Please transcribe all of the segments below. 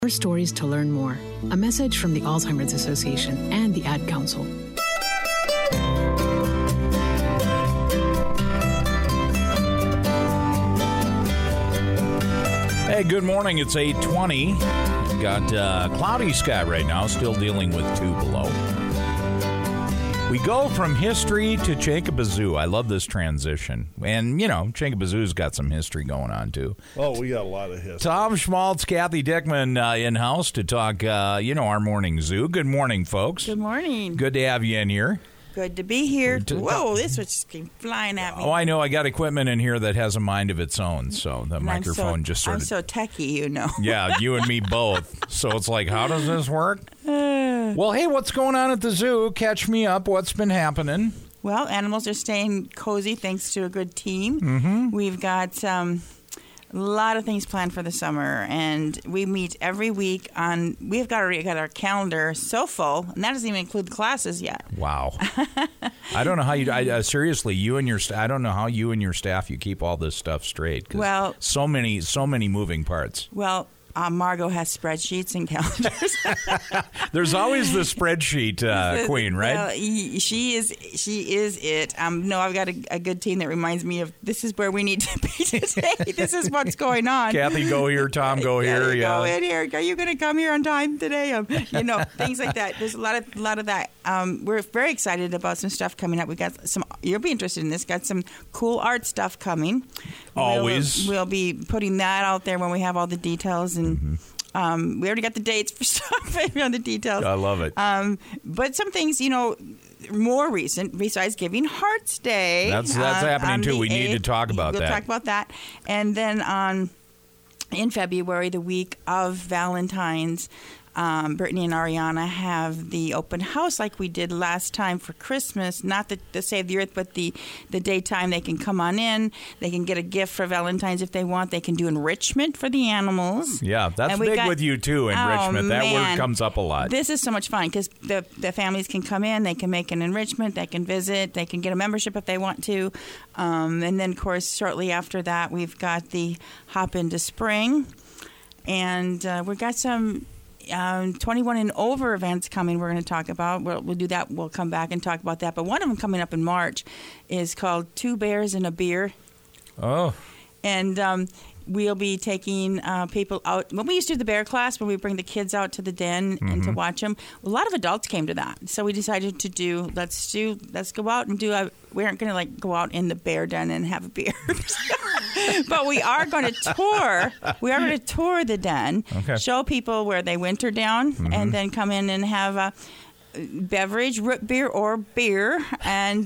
More stories to learn more. A message from the Alzheimer's Association and the Ad Council. Hey, good morning. It's 8:20. Got cloudy sky right now, still dealing with 2 below. We go from history to Chankabazoo. I love this transition. And, you know, Chankabazoo's got some history going on, too. Oh, we got a lot of history. Tom Schmaltz, Kathy Dickman in-house to talk, our morning zoo. Good morning, folks. Good morning. Good to have you in here. Good to be here. Whoa, this was just came flying at me. Oh, I know. I got equipment in here that has a mind of its own, so the microphone just sort of... I'm so techie, you know. Yeah, you and me both. So it's like, how does this work? Well, hey, what's going on at the zoo? Catch me up. What's been happening? Well, animals are staying cozy thanks to a good team. Mm-hmm. We've got a lot of things planned for the summer, and we meet every week on. We've got our calendar so full, and that doesn't even include the classes yet. Wow. I don't know how you. Seriously, you and your. I don't know how you and your staff you keep all this stuff straight. 'Cause well, so many moving parts. Well. Margot has spreadsheets and calendars. There's always the spreadsheet queen, right? Well, she is it. No, I've got a good team that reminds me of this is where we need to be today. This is what's going on. Kathy, go here. Tom, go here. Yeah. Go in here. Are you going to come here on time today? Things like that. There's a lot of that. We're very excited about some stuff coming up. We got some. You'll be interested in this. Got some cool art stuff coming. Always. We'll be putting that out there when we have all the details. And we already got the dates for stuff on the details. I love it. But some things, more recent, besides giving Hearts Day. That's happening too. We need to talk about that. We'll talk about that. And then in February, the week of Valentine's, Brittany and Ariana have the open house like we did last time for Christmas. Not the Save the Earth, but the daytime they can come on in. They can get a gift for Valentine's if they want. They can do enrichment for the animals. Yeah, that's big with you too, enrichment. That word comes up a lot. This is so much fun because the families can come in. They can make an enrichment. They can visit. They can get a membership if they want to. And then, of course, shortly after that, we've got the Hop into Spring. And we've got some... 21 and over events coming we're going to talk about. We'll do that. We'll come back and talk about that. But one of them coming up in March is called Two Bears and a Beer. Oh. And we'll be taking people out. When we used to do the bear class, when we bring the kids out to the den and to watch them, a lot of adults came to that. So we decided to do, let's go out and do we aren't going to go out in the bear den and have a beer. But we are going to tour. We are going to tour the den, show people where they winter down, and then come in and have a beverage, root beer or beer, and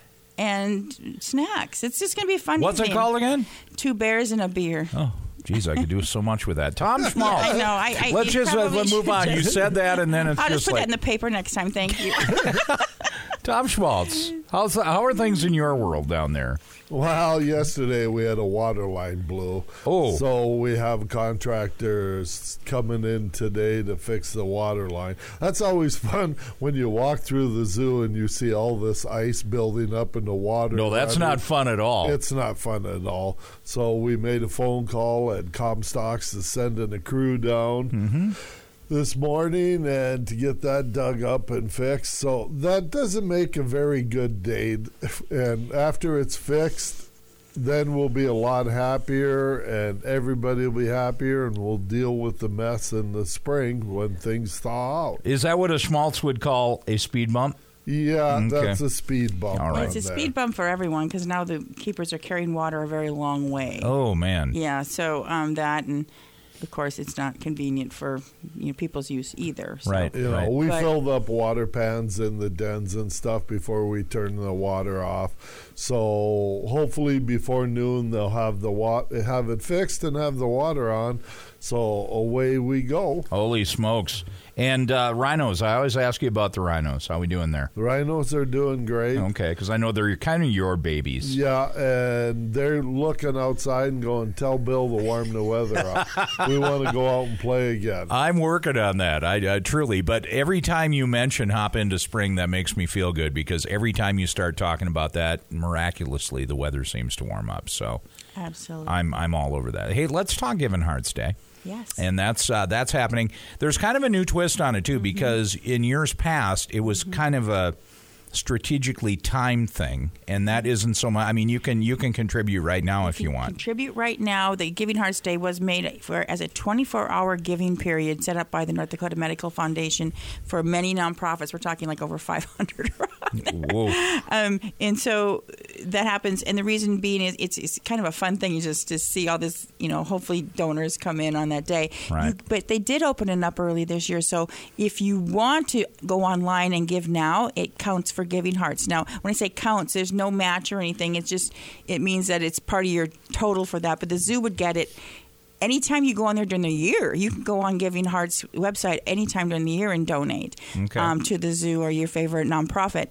snacks. It's just going to be a fun. What's it called again? Two Bears and a Beer. Oh. Geez, I could do so much with that. Tom Schmaltz. I know. Let's just move on. You said that, and then I'll just put that in the paper next time. Thank you. Tom Schmaltz, how are things in your world down there? Well, yesterday we had a water line blew. Oh. So we have contractors coming in today to fix the water line. That's always fun when you walk through the zoo and you see all this ice building up in the water. No, that's not fun at all. It's not fun at all. So we made a phone call at Comstocks to send in a crew down this morning and to get that dug up and fixed. So that doesn't make a very good day. And after it's fixed, then we'll be a lot happier and everybody will be happier and we'll deal with the mess in the spring when things thaw out. Is that what a Schmaltz would call a speed bump? Yeah, that's a speed bump. All right. Well, it's a speed bump for everyone because now the keepers are carrying water a very long way. Oh, man. Yeah, so that and... Of course, it's not convenient for people's use either. So. Right. We filled up water pans in the dens and stuff before we turned the water off. So hopefully before noon they'll have have it fixed and have the water on. So away we go. Holy smokes. And rhinos, I always ask you about the rhinos. How are we doing there? The rhinos are doing great. Okay, because I know they're kind of your babies. Yeah, and they're looking outside and going, tell Bill to warm the weather up. We want to go out and play again. I'm working on that, I truly. But every time you mention Hop into Spring, that makes me feel good because every time you start talking about that, miraculously, the weather seems to warm up. So absolutely, I'm all over that. Hey, let's talk Giving Hearts Day. Yes. And that's happening. There's kind of a new twist on it, too, because in years past, it was kind of a strategically timed thing, and that isn't so much. I mean, you can contribute right now if you want. Contribute right now. The Giving Hearts Day was made as a 24-hour giving period set up by the North Dakota Medical Foundation for many nonprofits. We're talking like over 500. Whoa. And so that happens, and the reason being is it's kind of a fun thing just to see all this, hopefully donors come in on that day. Right. But they did open it up early this year, so if you want to go online and give now, it counts for Giving Hearts. Now, when I say counts, there's no match or anything. It means that it's part of your total for that. But the zoo would get it anytime you go on there during the year. You can go on Giving Hearts website anytime during the year and donate to the zoo or your favorite nonprofit.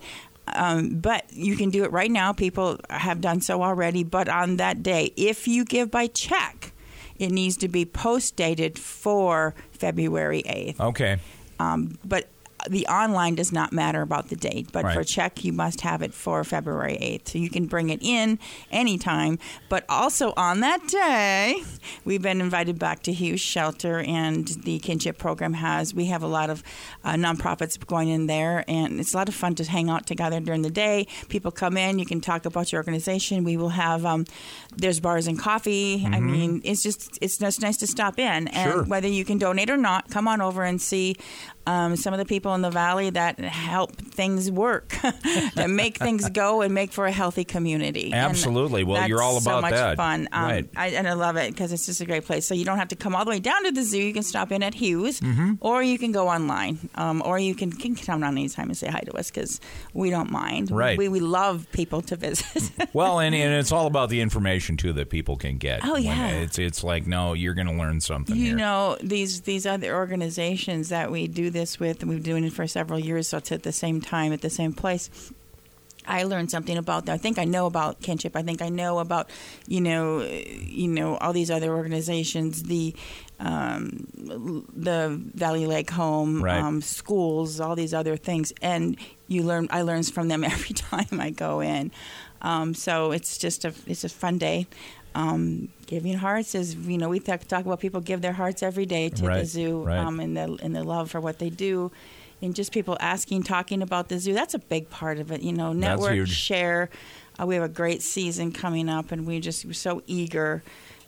But you can do it right now. People have done so already. But on that day, if you give by check, it needs to be post-dated for February 8th. Okay. But the online does not matter about the date, but right. for check, you must have it for February 8th. So you can bring it in anytime. But also on that day, we've been invited back to Hughes Shelter, and the Kinship program we have a lot of nonprofits going in there, and it's a lot of fun to hang out together during the day. People come in, you can talk about your organization. We will have, there's bars and coffee. I mean, it's just nice to stop in. And sure. Whether you can donate or not, come on over and see some of the people in the valley that help things work, that make things go and make for a healthy community. Absolutely. Well, you're all about that. that. So much fun. Right. And I love it because it's just a great place. So you don't have to come all the way down to the zoo. You can stop in at Hughes, or you can go online, or you can come down anytime and say hi to us because we don't mind. Right. We love people to visit. Well, and it's all about the information, too, that people can get. Oh, yeah. It's like, no, you're going to learn something here. These other organizations that we do this with, and we've been doing it for several years, so it's at the same time, at the same place. I learned something about that. I think I know about Kinship. I think I know about, all these other organizations, the Valley Lake Home, right. Schools, all these other things. And I learn from them every time I go in. So it's a fun day. Giving Hearts is, we talk about people give their hearts every day to the zoo, right. and the love for what they do, and just people talking about the zoo. That's a big part of it. Network, share. We have a great season coming up, and we're so eager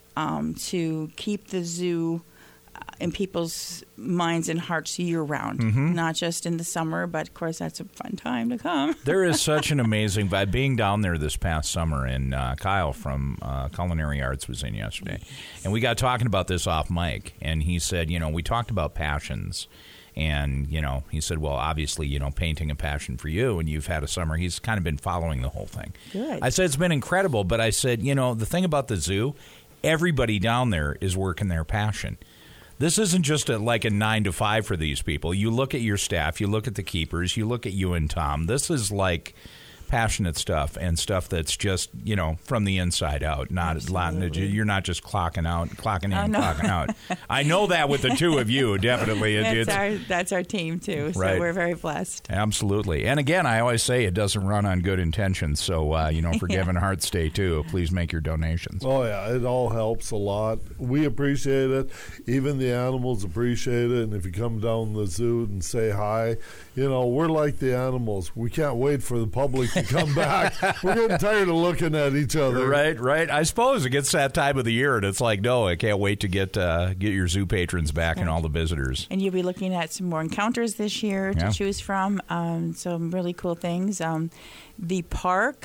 to keep the zoo in people's minds and hearts year-round, not just in the summer, but, of course, that's a fun time to come. There is such an amazing vibe. Being down there this past summer, and Kyle from Culinary Arts was in yesterday, and we got talking about this off mic, and he said, we talked about passions, and, he said, well, obviously, painting a passion for you, and you've had a summer. He's kind of been following the whole thing. Good. I said, it's been incredible, but I said, the thing about the zoo, everybody down there is working their passion. This isn't just like a 9 to 5 for these people. You look at your staff, you look at the keepers, you look at you and Tom. This is like passionate stuff and stuff that's just, from the inside out. You're not just clocking in, clocking out. I know that with the two of you, definitely. That's our team, too. So right. We're very blessed. Absolutely. And again, I always say it doesn't run on good intentions. So, for Giving Hearts Day, too, please make your donations. Oh, yeah. It all helps a lot. We appreciate it. Even the animals appreciate it. And if you come down the zoo and say hi, we're like the animals. We can't wait for the public to come back. We're getting tired of looking at each other. Right. I suppose it gets that time of the year, and it's like, no, I can't wait to get your zoo patrons back and all the visitors. And you'll be looking at some more encounters this year to choose from. Some really cool things. The park,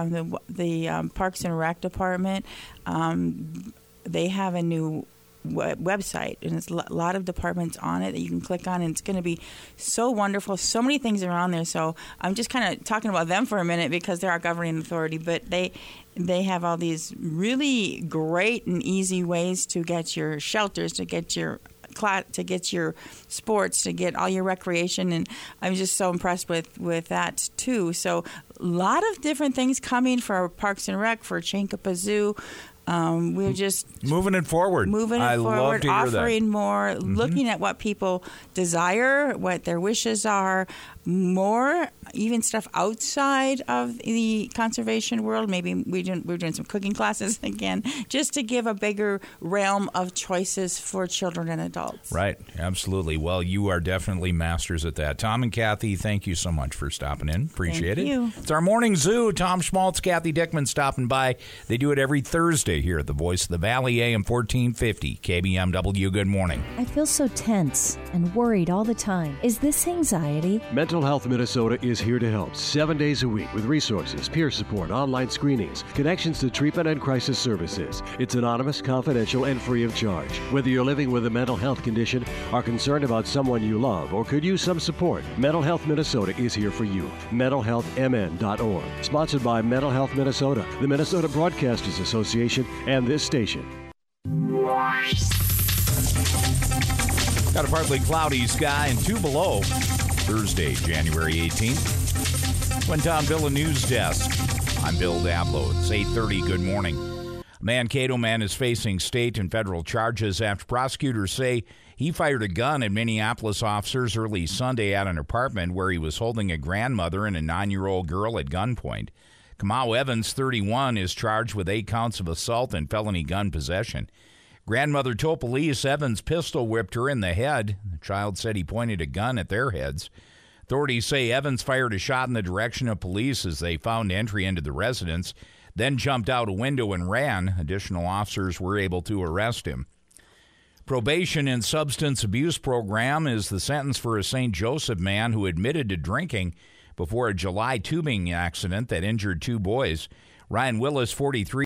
the Parks and Rec Department, they have a new website, and it's a lot of departments on it that you can click on, and it's going to be so wonderful. So many things are on there. So I'm just kind of talking about them for a minute because they're our governing authority, but they have all these really great and easy ways to get your shelters, to get your sports, to get all your recreation, and I'm just so impressed with that too. So a lot of different things coming for our Parks and Rec, for Chinkappa Zoo. We're just moving it forward. I love to hear offering that. more, looking at what people desire, what their wishes are, more, even stuff outside of the conservation world. Maybe we're doing some cooking classes again, just to give a bigger realm of choices for children and adults. Right, absolutely. Well, you are definitely masters at that. Tom and Kathy, thank you so much for stopping in. Appreciate it. Thank you. It's our morning zoo. Tom Schmaltz, Kathy Dickman stopping by. They do it every Thursday here at the Voice of the Valley, AM 1450, KBMW. Good morning. I feel so tense and worried all the time. Is this anxiety? Mental Health Minnesota is here to help 7 days a week with resources, peer support, online screenings, connections to treatment and crisis services. It's anonymous, confidential, and free of charge. Whether you're living with a mental health condition, are concerned about someone you love, or could use some support, Mental Health Minnesota is here for you. MentalHealthMN.org. Sponsored by Mental Health Minnesota, the Minnesota Broadcasters Association, and this station. Got a partly cloudy sky and 2 below. Thursday, January 18th. Quinton Villa News Desk. I'm Bill Dablow. It's 8:30. Good morning. A Mankato man is facing state and federal charges after prosecutors say he fired a gun at Minneapolis officers early Sunday at an apartment where he was holding a grandmother and a 9-year-old girl at gunpoint. Kamau Evans, 31, is charged with 8 counts of assault and felony gun possession. Grandmother told police Evans pistol whipped her in the head. The child said he pointed a gun at their heads. Authorities say Evans fired a shot in the direction of police as they found entry into the residence, then jumped out a window and ran. Additional officers were able to arrest him. Probation and substance abuse program is the sentence for a St. Joseph man who admitted to drinking before a July tubing accident that injured 2 boys. Ryan Willis, 43,